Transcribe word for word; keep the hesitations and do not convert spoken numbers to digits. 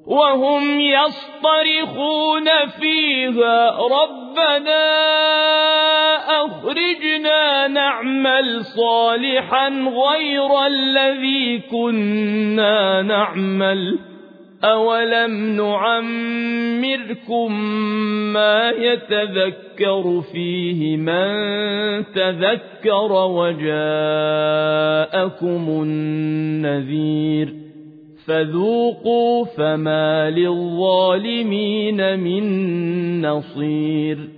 وهم يصطرخون فيها ربنا أخرجنا نعمل صالحا غير الذي كنا نعمل أولم نعمركم ما يتذكر فيه من تذكر وجاءكم النذير فذوقوا فما للظالمين من نصير